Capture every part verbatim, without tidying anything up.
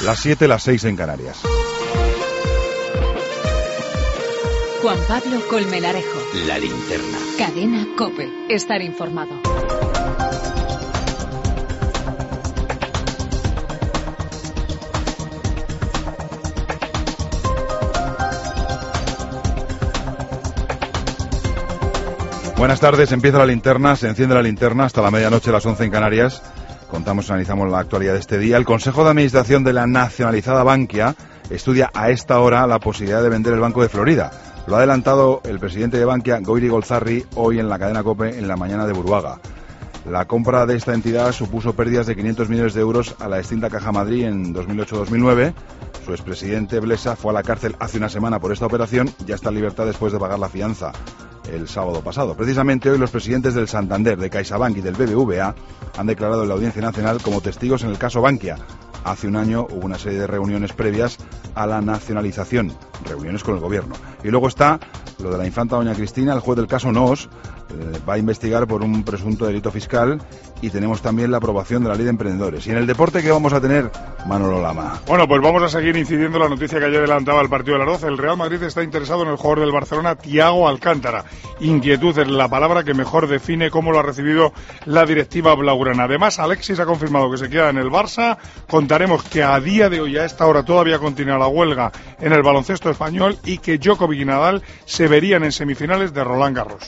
Las siete, las seis en Canarias. Juan Pablo Colmenarejo. La linterna. Cadena COPE. Estar informado. Buenas tardes, empieza la linterna, se enciende la linterna hasta la medianoche, las once en Canarias. Contamos, analizamos la actualidad de este día. El Consejo de Administración de la nacionalizada Bankia estudia a esta hora la posibilidad de vender el Banco de Florida. Lo ha adelantado el presidente de Bankia, Goiri Golzarri, hoy en la cadena COPE en la mañana de Buruaga. La compra de esta entidad supuso pérdidas de quinientos millones de euros a la extinta Caja Madrid en dos mil ocho dos mil nueve. Su expresidente Blesa fue a la cárcel hace una semana por esta operación y ya está en libertad después de pagar la fianza el sábado pasado. Precisamente hoy los presidentes del Santander, de CaixaBank y del B B V A han declarado en la Audiencia Nacional como testigos en el caso Bankia. Hace un año hubo una serie de reuniones previas a la nacionalización, reuniones con el gobierno. Y luego está lo de la infanta doña Cristina. El juez del caso Noos eh, va a investigar por un presunto delito fiscal, y tenemos también la aprobación de la ley de emprendedores. Y en el deporte, ¿qué vamos a tener, Manolo Lama? Bueno, pues vamos a seguir incidiendo en la noticia que ayer adelantaba el partido de las doce. El Real Madrid está interesado en el jugador del Barcelona, Thiago Alcántara. Inquietud es la palabra que mejor define cómo lo ha recibido la directiva blaugrana. Además, Alexis ha confirmado que se queda en el Barça. Contaremos que a día de hoy, a esta hora, todavía continúa la huelga en el baloncesto español y que Djokovic y Nadal se verían en semifinales de Roland Garros.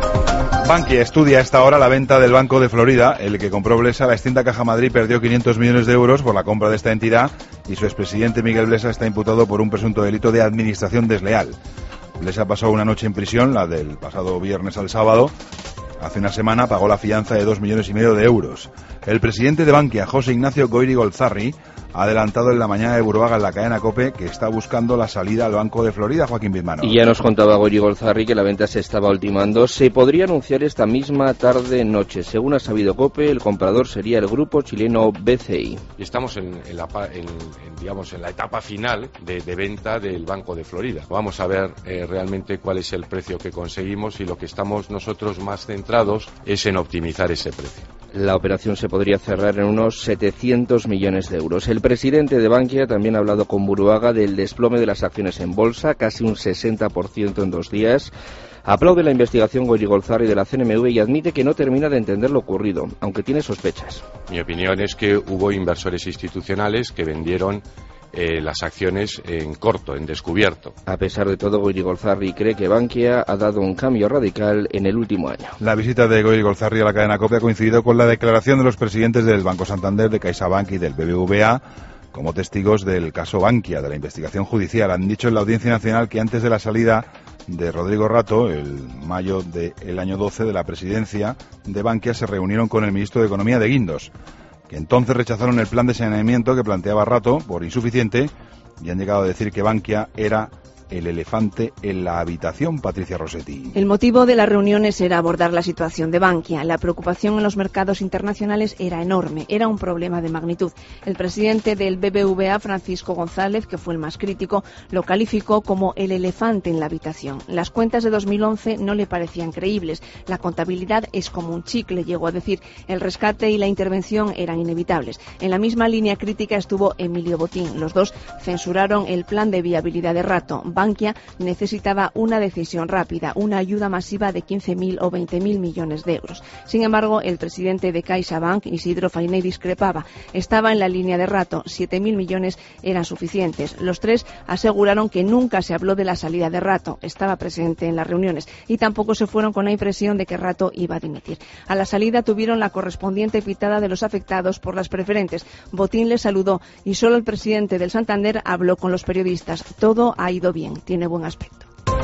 Bankia estudia a esta hora la venta del Banco de Florida. El que compró Blesa, la extinta Caja Madrid, perdió quinientos millones de euros por la compra de esta entidad, y su expresidente Miguel Blesa está imputado por un presunto delito de administración desleal. Blesa pasó una noche en prisión, la del pasado viernes al sábado. Hace una semana pagó la fianza de dos millones y medio de euros. El presidente de Bankia, José Ignacio Goiri Golzarri, ha adelantado en la mañana de Buruaga en la cadena COPE que está buscando la salida al Banco de Florida. Joaquín Bismano. Y ya nos contaba Goiri Golzarri que la venta se estaba ultimando. Se podría anunciar esta misma tarde-noche. Según ha sabido COPE, el comprador sería el grupo chileno B C I. Y estamos en, en, la, en, en, digamos, en la etapa final de, de venta del Banco de Florida. Vamos a ver eh, realmente cuál es el precio que conseguimos, y lo que estamos nosotros más centrados es en optimizar ese precio. La operación se podría cerrar en unos setecientos millones de euros. El presidente de Bankia también ha hablado con Buruaga del desplome de las acciones en bolsa, casi un sesenta por ciento en dos días. Aplaude la investigación Goiri Golzarri de la C N M V y admite que no termina de entender lo ocurrido, aunque tiene sospechas. Mi opinión es que hubo inversores institucionales que vendieron Eh, las acciones en corto, en descubierto. A pesar de todo, Goiri Golzarri cree que Bankia ha dado un cambio radical en el último año. La visita de Goiri Golzarri a la cadena COPE ha coincidido con la declaración de los presidentes del Banco Santander, de CaixaBank y del B B V A como testigos del caso Bankia, de la investigación judicial. Han dicho en la Audiencia Nacional que antes de la salida de Rodrigo Rato, el mayo del año doce, de la presidencia de Bankia, se reunieron con el ministro de Economía de Guindos, que entonces rechazaron el plan de saneamiento que planteaba Rato por insuficiente, y han llegado a decir que Bankia era el elefante en la habitación. Patricia Rossetti. El motivo de las reuniones era abordar la situación de Bankia. La preocupación en los mercados internacionales era enorme, era un problema de magnitud. El presidente del B B V A, Francisco González, que fue el más crítico, lo calificó como el elefante en la habitación. Las cuentas de dos mil once no le parecían creíbles. La contabilidad es como un chicle, llegó a decir. El rescate y la intervención eran inevitables. En la misma línea crítica estuvo Emilio Botín. Los dos censuraron el plan de viabilidad de Rato. Bankia necesitaba una decisión rápida, una ayuda masiva de quince mil o veinte mil millones de euros. Sin embargo, el presidente de CaixaBank, Isidro Fainé, discrepaba. Estaba en la línea de Rato, siete mil millones eran suficientes. Los tres aseguraron que nunca se habló de la salida de Rato, estaba presente en las reuniones, y tampoco se fueron con la impresión de que Rato iba a dimitir. A la salida tuvieron la correspondiente pitada de los afectados por las preferentes. Botín les saludó y solo el presidente del Santander habló con los periodistas. Todo ha ido bien. Tiene buen aspecto.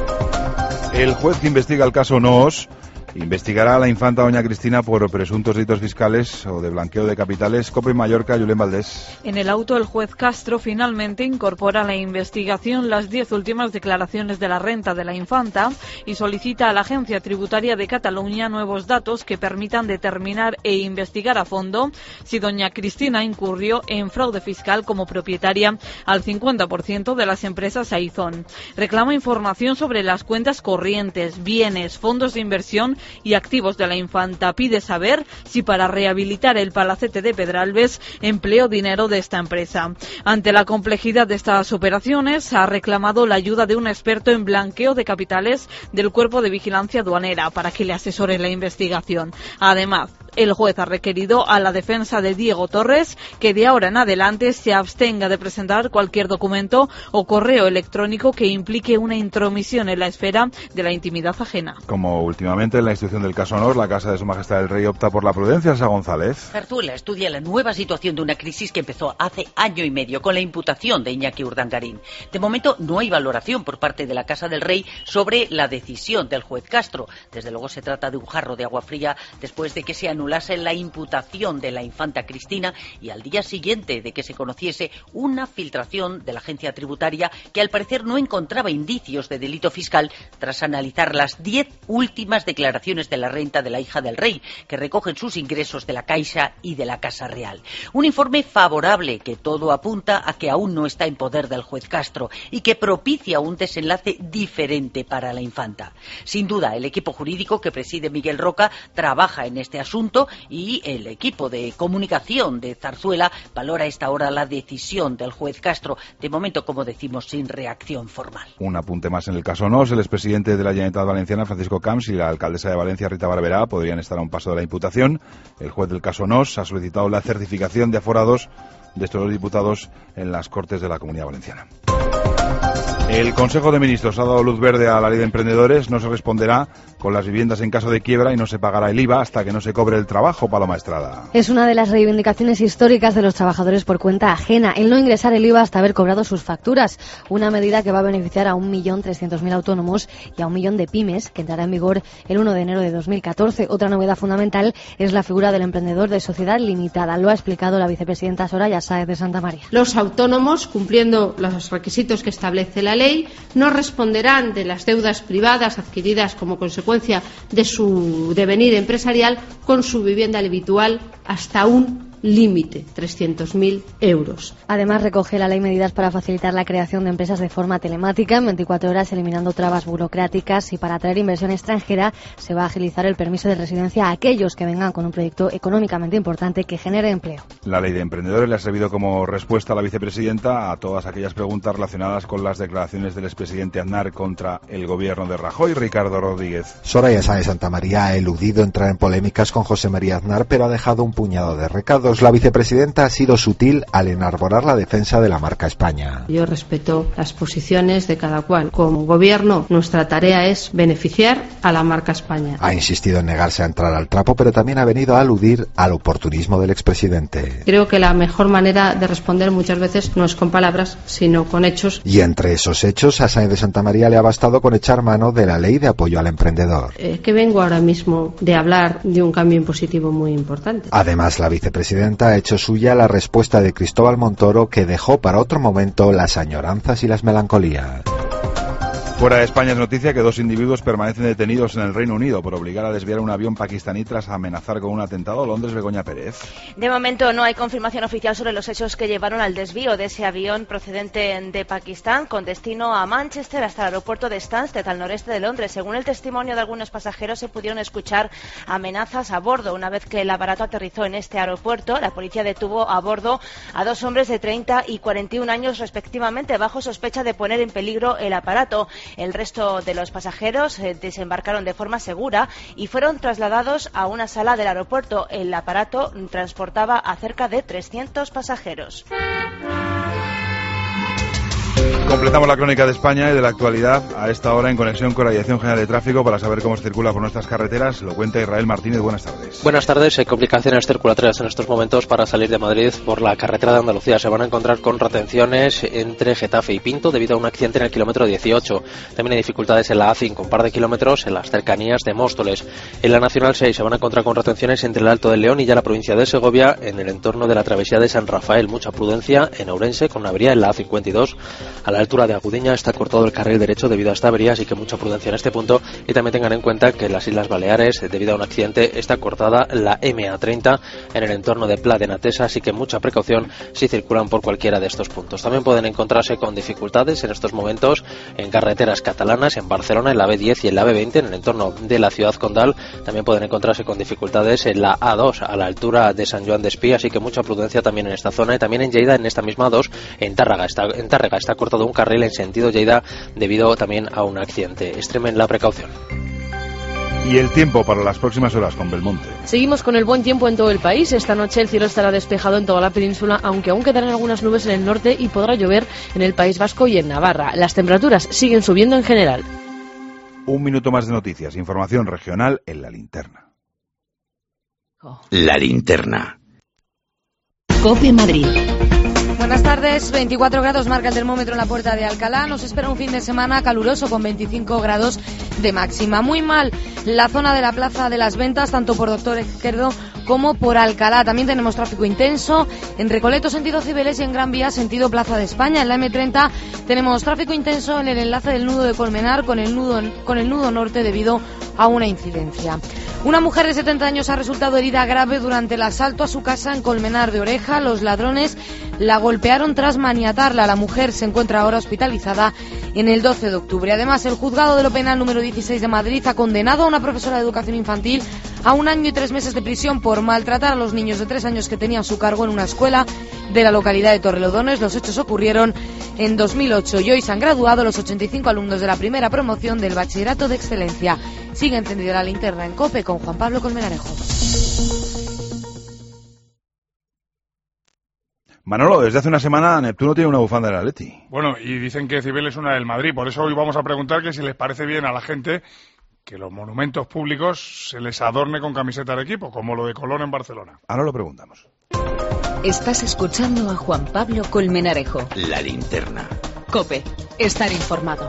El juez que investiga el caso Noos investigará a la infanta doña Cristina por presuntos delitos fiscales o de blanqueo de capitales. COPE Mallorca, Julen Valdés. En el auto, el juez Castro finalmente incorpora a la investigación las diez últimas declaraciones de la renta de la infanta y solicita a la Agencia Tributaria de Cataluña nuevos datos que permitan determinar e investigar a fondo si doña Cristina incurrió en fraude fiscal como propietaria al cincuenta por ciento de las empresas Aizón. Reclama información sobre las cuentas corrientes, bienes, fondos de inversión patrimonio y activos de la infanta. Pide saber si para rehabilitar el palacete de Pedralbes empleó dinero de esta empresa. Ante la complejidad de estas operaciones, ha reclamado la ayuda de un experto en blanqueo de capitales del Cuerpo de Vigilancia Aduanera para que le asesore la investigación. Además, el juez ha requerido a la defensa de Diego Torres que de ahora en adelante se abstenga de presentar cualquier documento o correo electrónico que implique una intromisión en la esfera de la intimidad ajena. Como últimamente en la instrucción del caso Nos, la Casa de Su Majestad el Rey opta por la prudencia. Elsa González. Zarzuela estudia la nueva situación de una crisis que empezó hace año y medio con la imputación de Iñaki Urdangarín. De momento no hay valoración por parte de la Casa del Rey sobre la decisión del juez Castro. Desde luego se trata de un jarro de agua fría después de que se anulase la imputación de la infanta Cristina y al día siguiente de que se conociese una filtración de la agencia tributaria que al parecer no encontraba indicios de delito fiscal tras analizar las diez últimas declaraciones de la renta de la hija del rey que recogen sus ingresos de la Caixa y de la Casa Real. Un informe favorable que todo apunta a que aún no está en poder del juez Castro y que propicia un desenlace diferente para la infanta. Sin duda, el equipo jurídico que preside Miguel Roca trabaja en este asunto y el equipo de comunicación de Zarzuela valora a esta hora la decisión del juez Castro, de momento, como decimos, sin reacción formal. Un apunte más en el caso Nos. El expresidente de la Generalitat Valenciana, Francisco Camps, y la alcaldesa de Valencia, Rita Barberá, podrían estar a un paso de la imputación. El juez del caso Nos ha solicitado la certificación de aforados de estos dos diputados en las Cortes de la Comunidad Valenciana. El Consejo de Ministros ha dado luz verde a la ley de emprendedores. No se responderá con las viviendas en caso de quiebra y no se pagará el I V A hasta que no se cobre el trabajo. Paloma Estrada. Es una de las reivindicaciones históricas de los trabajadores por cuenta ajena, el no ingresar el I V A hasta haber cobrado sus facturas. Una medida que va a beneficiar a un millón trescientos mil autónomos y a un millón de pymes, que entrará en vigor el uno de enero de dos mil catorce. Otra novedad fundamental es la figura del emprendedor de sociedad limitada. Lo ha explicado la vicepresidenta Soraya Sáez de Santamaría. Los autónomos, cumpliendo los requisitos que establece la ley, no responderán de las deudas privadas adquiridas como consecuencia de su devenir empresarial con su vivienda habitual hasta un límite, trescientos mil euros. Además, recoge la ley medidas para facilitar la creación de empresas de forma telemática en veinticuatro horas, eliminando trabas burocráticas, y para atraer inversión extranjera se va a agilizar el permiso de residencia a aquellos que vengan con un proyecto económicamente importante que genere empleo. La ley de emprendedores le ha servido como respuesta a la vicepresidenta a todas aquellas preguntas relacionadas con las declaraciones del expresidente Aznar contra el gobierno de Rajoy. Ricardo Rodríguez. Soraya Sáez de Santamaría ha eludido entrar en polémicas con José María Aznar, pero ha dejado un puñado de recados. La vicepresidenta ha sido sutil al enarbolar la defensa de la marca España. Yo respeto las posiciones de cada cual. Como gobierno, nuestra tarea es beneficiar a la marca España. Ha insistido en negarse a entrar al trapo, pero también ha venido a aludir al oportunismo del expresidente. Creo que la mejor manera de responder muchas veces no es con palabras, sino con hechos. Y entre esos hechos, a Sáenz de Santamaría le ha bastado con echar mano de la ley de apoyo al emprendedor. Eh, que vengo ahora mismo de hablar de un cambio impositivo muy importante. Además, la vicepresidenta ha hecho suya la respuesta de Cristóbal Montoro, que dejó para otro momento las añoranzas y las melancolías. Fuera de España es noticia que dos individuos permanecen detenidos en el Reino Unido por obligar a desviar un avión pakistaní tras amenazar con un atentado a Londres. Begoña Pérez. De momento no hay confirmación oficial sobre los hechos que llevaron al desvío de ese avión procedente de Pakistán con destino a Manchester hasta el aeropuerto de Stansted, al noreste de Londres. Según el testimonio de algunos pasajeros, se pudieron escuchar amenazas a bordo. Una vez que el aparato aterrizó en este aeropuerto, la policía detuvo a bordo a dos hombres de treinta y cuarenta y un años respectivamente, bajo sospecha de poner en peligro el aparato. El resto de los pasajeros eh, desembarcaron de forma segura y fueron trasladados a una sala del aeropuerto. El aparato transportaba a cerca de trescientos pasajeros. Completamos la crónica de España y de la actualidad a esta hora en conexión con la Dirección General de Tráfico para saber cómo se circula por nuestras carreteras. Lo cuenta Israel Martínez. Buenas tardes. Buenas tardes. Hay complicaciones circulatorias en estos momentos para salir de Madrid por la carretera de Andalucía. Se van a encontrar con retenciones entre Getafe y Pinto debido a un accidente en el kilómetro dieciocho. También hay dificultades en la A cinco, un par de kilómetros en las cercanías de Móstoles. En la Nacional seis se van a encontrar con retenciones entre el Alto del León y ya la provincia de Segovia en el entorno de la travesía de San Rafael. Mucha prudencia en Ourense con una avería en la A cincuenta y dos a la altura de Agudiña está cortado el carril derecho debido a esta avería, así que mucha prudencia en este punto. Y también tengan en cuenta que en las Islas Baleares, debido a un accidente, está cortada la eme a treinta en el entorno de Pla de Natesa, así que mucha precaución si circulan por cualquiera de estos puntos. También pueden encontrarse con dificultades en estos momentos en carreteras catalanas, en Barcelona, en la be diez y en la be veinte, en el entorno de la ciudad condal. También pueden encontrarse con dificultades en la a dos, a la altura de San Joan de Espí, así que mucha prudencia también en esta zona. Y también en Lleida, en esta misma a dos, en Tárrega. Está, en Tárrega está cortado un carril en sentido Lleida debido también a un accidente. Extremen la precaución. Y el tiempo para las próximas horas con Belmonte. Seguimos con el buen tiempo en todo el país. Esta noche el cielo estará despejado en toda la península, aunque aún quedarán algunas nubes en el norte y podrá llover en el País Vasco y en Navarra. Las temperaturas siguen subiendo en general. Un minuto más de noticias. Información regional en La Linterna. La Linterna. COPE Madrid. Buenas tardes, veinticuatro grados marca el termómetro en la Puerta de Alcalá. Nos espera un fin de semana caluroso con veinticinco grados de máxima. Muy mal la zona de la Plaza de las Ventas, tanto por Doctor Izquierdo como por Alcalá. También tenemos tráfico intenso en Recoleto, sentido Cibeles, y en Gran Vía, sentido Plaza de España. En la eme treinta tenemos tráfico intenso en el enlace del nudo de Colmenar con el nudo, con el nudo norte debido a una incidencia. Una mujer de setenta años ha resultado herida grave durante el asalto a su casa en Colmenar de Oreja. Los ladrones la golpearon tras maniatarla. La mujer se encuentra ahora hospitalizada en el doce de octubre. Además, el juzgado de lo penal número dieciséis de Madrid ha condenado a una profesora de educación infantil a un año y tres meses de prisión por maltratar a los niños de tres años que tenía a su cargo en una escuela de la localidad de Torrelodones. Los hechos ocurrieron en dos mil ocho y hoy se han graduado los ochenta y cinco alumnos de la primera promoción del Bachillerato de Excelencia. Sigue encendida la linterna en COPE con Juan Pablo Colmenarejo. Manolo, desde hace una semana Neptuno tiene una bufanda del Atleti. Bueno, y dicen que Cibeles es una del Madrid, por eso hoy vamos a preguntar que si les parece bien a la gente que los monumentos públicos se les adorne con camiseta del equipo, como lo de Colón en Barcelona. Ahora lo preguntamos. Estás escuchando a Juan Pablo Colmenarejo. La Linterna. COPE, estar informado.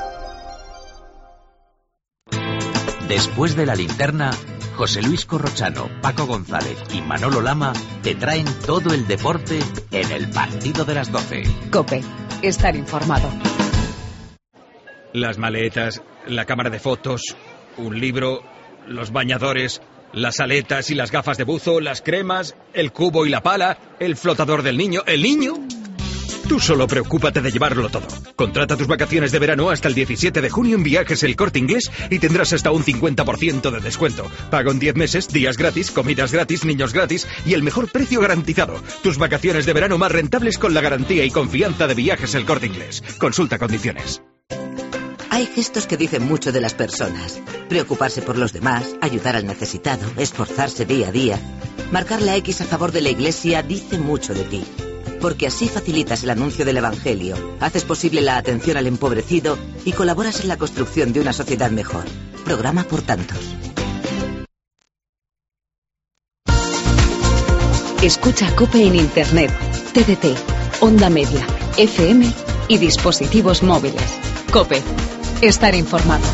Después de La Linterna, José Luis Corrochano, Paco González y Manolo Lama te traen todo el deporte en el partido de las doce. COPE, estar informado. Las maletas, la cámara de fotos, un libro, los bañadores, las aletas y las gafas de buzo, las cremas, el cubo y la pala, el flotador del niño. ¿El niño? Tú solo preocúpate de llevarlo todo. Contrata tus vacaciones de verano hasta el diecisiete de junio en Viajes El Corte Inglés y tendrás hasta un cincuenta por ciento de descuento. Pago en diez meses, días gratis, comidas gratis, niños gratis y el mejor precio garantizado. Tus vacaciones de verano más rentables con la garantía y confianza de Viajes El Corte Inglés. Consulta condiciones. Hay gestos que dicen mucho de las personas. Preocuparse por los demás, ayudar al necesitado, esforzarse día a día. Marcar la X a favor de la Iglesia dice mucho de ti. Porque así facilitas el anuncio del Evangelio, haces posible la atención al empobrecido y colaboras en la construcción de una sociedad mejor. Programa por tantos. Escucha COPE en Internet, T D T, Onda Media, F M y dispositivos móviles. COPE, estar informado.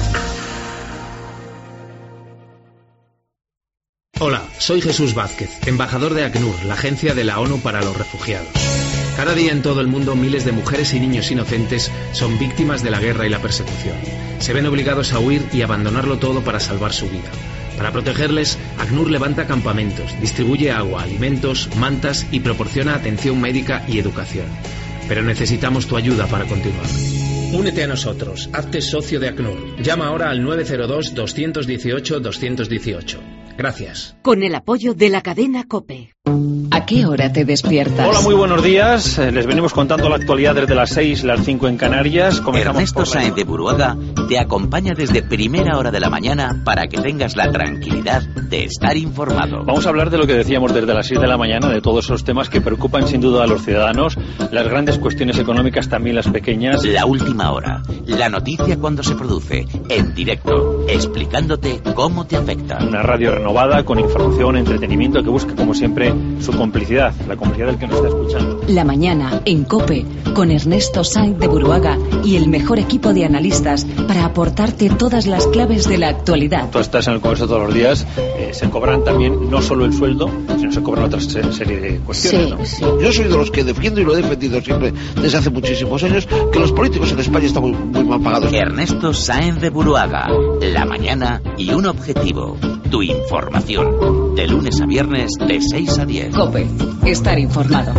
Hola, soy Jesús Vázquez, embajador de ACNUR, la agencia de la ONU para los refugiados. Cada día en todo el mundo miles de mujeres y niños inocentes son víctimas de la guerra y la persecución. Se ven obligados a huir y abandonarlo todo para salvar su vida. Para protegerles, ACNUR levanta campamentos, distribuye agua, alimentos, mantas y proporciona atención médica y educación. Pero necesitamos tu ayuda para continuar. Únete a nosotros, hazte socio de ACNUR. Llama ahora al nueve cero dos, dos uno ocho, dos uno ocho. Gracias. Con el apoyo de la cadena COPE. ¿A qué hora te despiertas? Hola, muy buenos días. Les venimos contando la actualidad desde las seis, las cinco en Canarias. Comenzamos Ernesto Sáenz de Buruaga te acompaña desde primera hora de la mañana para que tengas la tranquilidad de estar informado. Vamos a hablar de lo que decíamos desde las seis de la mañana, de todos esos temas que preocupan sin duda a los ciudadanos, las grandes cuestiones económicas, también las pequeñas. La última hora, la noticia cuando se produce, en directo, explicándote cómo te afecta. Una radio renovada con información, entretenimiento que busca como siempre pedirle su complicidad, la complicidad del que nos está escuchando. La mañana en COPE con Ernesto Sainz de Buruaga y el mejor equipo de analistas para aportarte todas las claves de la actualidad. Tú estás en el Congreso todos los días, eh, se cobran también no solo el sueldo, sino se cobran otra serie de cuestiones. Sí, ¿no? sí. Yo soy de los que defiendo y lo he defendido siempre desde hace muchísimos años que los políticos en España están muy, muy mal pagados. Ernesto Sainz de Buruaga, la mañana y un objetivo, tu información. De lunes a viernes de seis a diez. COPE, estar informado.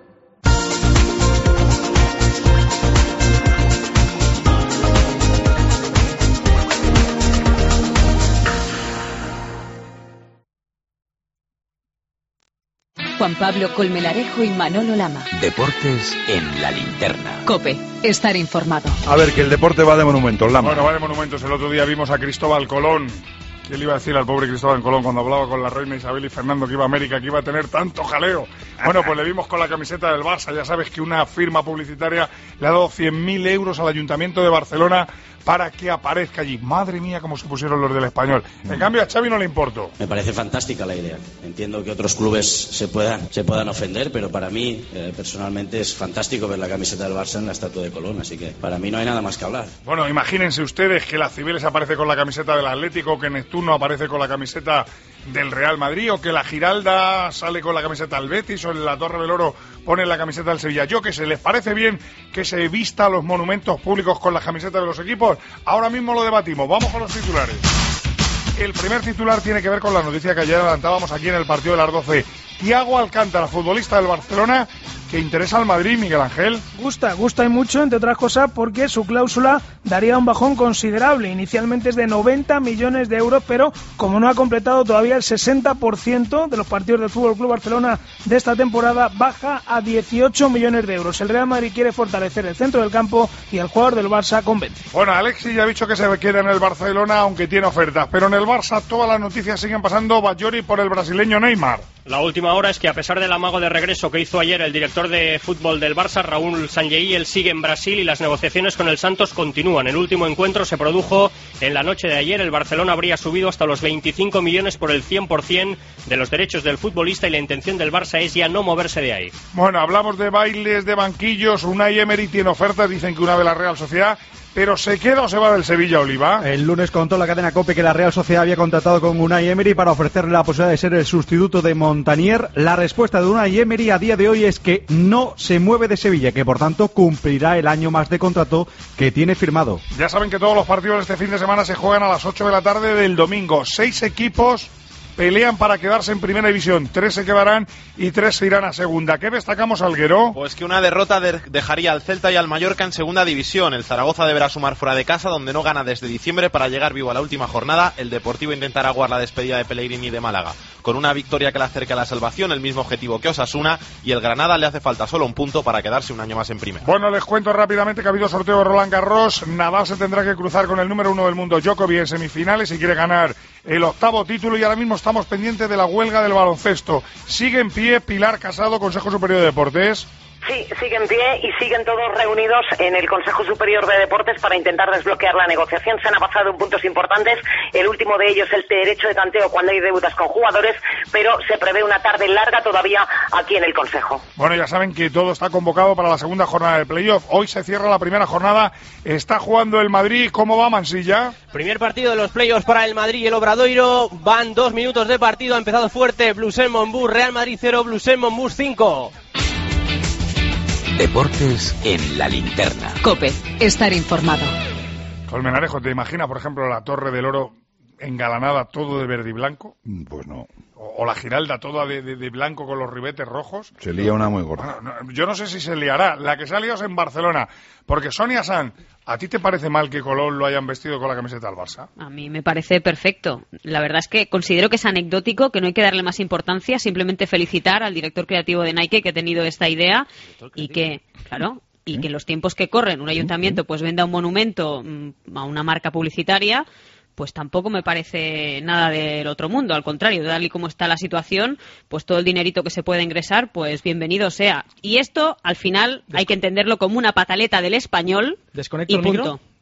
Juan Pablo Colmenarejo y Manolo Lama. Deportes en la linterna. COPE, estar informado. A ver, que el deporte va de monumentos, Lama. Bueno, va de monumentos. El otro día vimos a Cristóbal Colón. ¿Qué le iba a decir al pobre Cristóbal Colón cuando hablaba con la reina Isabel y Fernando que iba a América, que iba a tener tanto jaleo? Bueno, pues le vimos con la camiseta del Barça. Ya sabes que una firma publicitaria le ha dado cien mil euros al Ayuntamiento de Barcelona para que aparezca allí. Madre mía, cómo se pusieron los del Español. En cambio, a Xavi no le importó. Me parece fantástica la idea. Entiendo que otros clubes se puedan, se puedan ofender, pero para mí, eh, personalmente, es fantástico ver la camiseta del Barça en la estatua de Colón. Así que para mí no hay nada más que hablar. Bueno, imagínense ustedes que la Cibeles aparece con la camiseta del Atlético, que Neptuno aparece con la camiseta del Real Madrid, o que la Giralda sale con la camiseta del Betis, o en la Torre del Oro pone la camiseta del Sevilla. Yo que sé, ¿les parece bien que se vista los monumentos públicos con las camisetas de los equipos? Ahora mismo lo debatimos. Vamos con los titulares. El primer titular tiene que ver con la noticia que ayer adelantábamos aquí en el partido de las doce. Thiago Alcántara, futbolista del Barcelona, que interesa al Madrid, Miguel Ángel. Gusta, gusta y mucho, entre otras cosas, porque su cláusula daría un bajón considerable. Inicialmente es de noventa millones de euros, pero como no ha completado todavía el sesenta por ciento de los partidos del F C Barcelona de esta temporada, baja a dieciocho millones de euros. El Real Madrid quiere fortalecer el centro del campo y el jugador del Barça convence. Bueno, Alexis ya ha dicho que se queda en el Barcelona, aunque tiene ofertas, pero en el Barça todas las noticias siguen pasando Bajori por el brasileño Neymar. La última hora es que, a pesar del amago de regreso que hizo ayer el director de fútbol del Barça, Raúl Sanlleí, él sigue en Brasil y las negociaciones con el Santos continúan. El último encuentro se produjo en la noche de ayer. El Barcelona habría subido hasta los veinticinco millones por el cien por ciento de los derechos del futbolista y la intención del Barça es ya no moverse de ahí. Bueno, hablamos de bailes, de banquillos. Unai Emery tiene ofertas, dicen que una de la Real Sociedad. ¿Pero se queda o se va del Sevilla, Oliva? El lunes contó la cadena COPE que la Real Sociedad había contratado con Unai Emery para ofrecerle la posibilidad de ser el sustituto de Montanier. La respuesta de Unai Emery a día de hoy es que no se mueve de Sevilla, que por tanto cumplirá el año más de contrato que tiene firmado. Ya saben que todos los partidos de este fin de semana se juegan a las ocho de la tarde del domingo. Seis equipos pelean para quedarse en primera división. Tres se quedarán y tres se irán a segunda. ¿Qué destacamos, Alguero? Pues que una derrota de- dejaría al Celta y al Mallorca en segunda división. El Zaragoza deberá sumar fuera de casa, donde no gana desde diciembre, para llegar vivo a la última jornada. El Deportivo intentará aguar la despedida de Pellegrini de Málaga con una victoria que le acerque a la salvación, el mismo objetivo que Osasuna, y el Granada le hace falta solo un punto para quedarse un año más en primera. Bueno, les cuento rápidamente que ha habido sorteo de Roland Garros. Nadal se tendrá que cruzar con el número uno del mundo, Djokovic, en semifinales, si quiere ganar el octavo título, y ahora mismo estamos pendientes de la huelga del baloncesto. Sigue en pie Pilar Casado, Consejo Superior de Deportes. Sí, siguen en pie y siguen todos reunidos en el Consejo Superior de Deportes para intentar desbloquear la negociación. Se han avanzado en puntos importantes. El último de ellos, el derecho de tanteo cuando hay deudas con jugadores, pero se prevé una tarde larga todavía aquí en el Consejo. Bueno, ya saben que todo está convocado para la segunda jornada del playoff. Hoy se cierra la primera jornada. Está jugando el Madrid. ¿Cómo va, Mansilla? Primer partido de los playoffs para el Madrid y el Obradoiro. Van dos minutos de partido. Ha empezado fuerte Blusen-Monbus. Real Madrid cero, Blusen-Monbus cinco. Deportes en la linterna. COPE, estar informado. Colmenarejo, ¿te imaginas, por ejemplo, la Torre del Oro engalanada todo de verde y blanco? Pues no. O, o la Giralda toda de, de, de blanco con los ribetes rojos. Se lía una muy gorda. Bueno, no, yo no sé si se liará. La que se ha liado es en Barcelona. Porque, Sonia Sanz, ¿a ti te parece mal que Colón lo hayan vestido con la camiseta del Barça? A mí me parece perfecto. La verdad es que considero que es anecdótico, que no hay que darle más importancia, simplemente felicitar al director creativo de Nike que ha tenido esta idea y que, claro, y que en los tiempos que corren un ayuntamiento pues venda un monumento mmm, a una marca publicitaria, pues tampoco me parece nada del otro mundo. Al contrario, tal y como está la situación, pues todo el dinerito que se puede ingresar, pues bienvenido sea. Y esto, al final, hay que entenderlo como una pataleta del Español. ¿Desconecto y el punto. micro?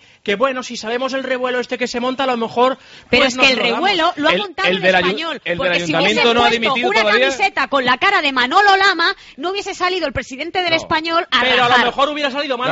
que bueno, si sabemos el revuelo este que se monta, a lo mejor... Pero pues es que el nos lo revuelo damos. lo ha El- montado el el, del ayu- español. el del porque si hubiese ayuntamiento no ha puesto dimitido una todavía. camiseta con la cara de Manolo Lama, no hubiese salido el presidente del español a Pero a rajar. lo mejor hubiera salido Manu No, pues Carreño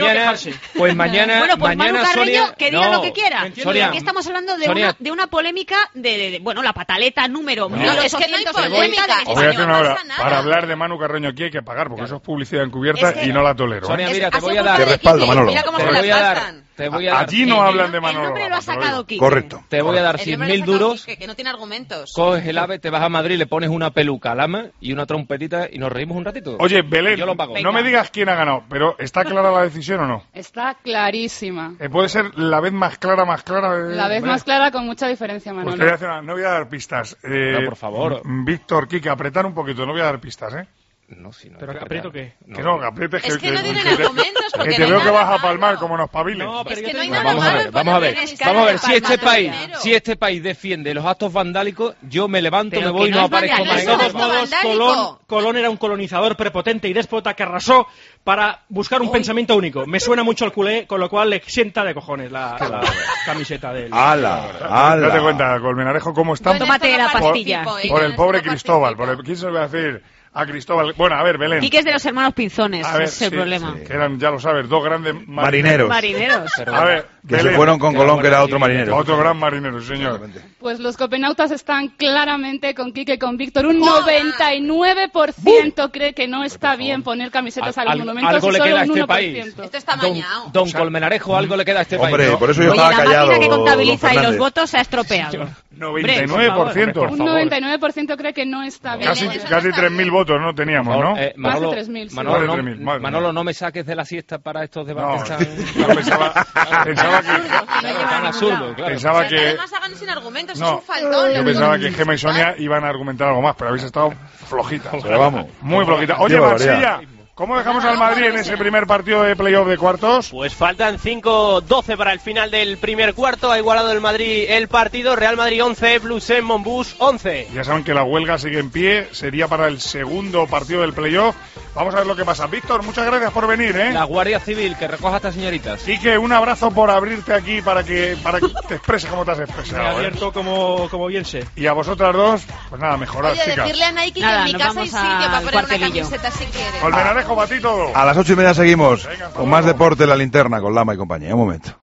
mañana, pues mañana, bueno, pues mañana Manu Carreño, Sonia, que diga no, lo que quiera. Sonia, Aquí estamos hablando de, Sonia, una, de una polémica de, de, de, bueno, la pataleta número No, mil es que no hay polémica. Os voy a decir una hora, para hablar de Manu Carreño aquí hay que pagar, porque eso es publicidad encubierta Es que- y no la tolero. ¿eh? Sonia, mira, te ha voy sido a dar... culpa de Te respaldo, Quique, Manolo. mira cómo Te se las voy a dar... gastan. Te voy a dar Allí no cien hablan mil- de Manolo El nombre lo ha Lama, te lo sacado digo. Quique. Correcto. Te voy a dar El cien nombre lo mil ha sacado duros, Quique, que no tiene argumentos. coges el ave, te vas a Madrid, le pones una peluca al ama y una trompetita y nos reímos un ratito. Oye, Belén, Yo lo pago. no me digas quién ha ganado, pero ¿está clara la decisión o no? Está clarísima. Eh, ¿Puede ser la vez más clara, más clara? de- La vez Belén? más clara con mucha diferencia, Pues Manolo. te voy a hacer una- no voy a dar pistas. Eh, No, por favor. M- Víctor, Kike, apretar un poquito, no voy a dar pistas, ¿eh? No, si no. ¿Pero hay que aprieto apretar. qué? Que no, que aprietes Es que no tienen te- argumentos, porque que te no hay veo que nada vas a malo. palmar como nos paviles. No, pero Es yo que te no hay digo- nada Vamos a malo ver, en vamos a ver, ponerle vamos a ver, escala si este para país, dinero. si este país defiende los actos vandálicos, yo me levanto, Pero me que voy y no no es aparezco vandalismo, más. De en todos nada. modos, vandálico. Colón, Colón era un colonizador prepotente y déspota que arrasó para buscar un pensamiento único. Me suena mucho al culé, con lo cual le sienta de cojones la, la camiseta de él. ¡Hala! Date ¡Hala! cuenta, Colmenarejo, cómo están Tómate la por, pastilla. por el pobre Cristóbal. Por el, ¿Quién se lo va a decir a Cristóbal? Bueno, a ver, Belén. Quique es de los hermanos Pinzones, A ver, ese es el sí, problema. Que eran, ya lo sabes, dos grandes Marineros. Marineros. A ver, Que se Belén. fueron con Colón, que era otro marinero. Otro gran marinero, señor. Pues los copenautas están claramente con Quique y con Víctor. Un noventa y nueve por ciento cree que no está bien poner camisetas a los Al- monumentos algo y le solo queda a un este uno por país. ciento. Esto está Don, mañado. don Colmenarejo, algo le queda a este Hombre, país. ¿no? por eso yo Oye, estaba la callado. máquina que don contabiliza y los Fernández. votos se ha estropeado. noventa y nueve por ciento. Un noventa y nueve por ciento cree que no está bien. Casi, casi tres mil votos no teníamos, ¿no? Eh, Más de Manolo, tres mil, sí. Manolo, Más de no, tres mil, madre Manolo, mía. no me saques de la siesta para estos No, debates tan, yo pensaba, pensaba que, tan absurdos. Claro. pensaba Pero que, además hagan sin argumentos, no, es un faltón. yo pensaba que Gemma y Sonia iban a argumentar algo más, pero habéis estado flojitas. Pero vamos. Muy flojitas. Oye, Qué barbaridad. Marsella, ¿cómo dejamos al Madrid en ese primer partido de playoff de cuartos? Pues faltan cinco doce para el final del primer cuarto. Ha igualado el Madrid el partido. Real Madrid once, Blues Monbus once. Ya saben que la huelga sigue en pie, sería para el segundo partido del playoff. Vamos a ver lo que pasa. Víctor, muchas gracias por venir, ¿eh? La Guardia Civil, que recoja a estas señoritas. Quique, un abrazo por abrirte aquí para que para que te expreses como te has Me he expresado. ¿eh? abierto como, como bien sé. Y a vosotras dos, pues nada, mejorad, Oye, chicas. decirle a Nike Nada, que en mi nos casa hay vamos sitio para al poner una cuartelillo. camiseta si quieres. Colmenarejo, para ti todo. A las ocho y media seguimos Venga, hasta con más luego. deporte en la linterna con Lama y compañía. Un momento.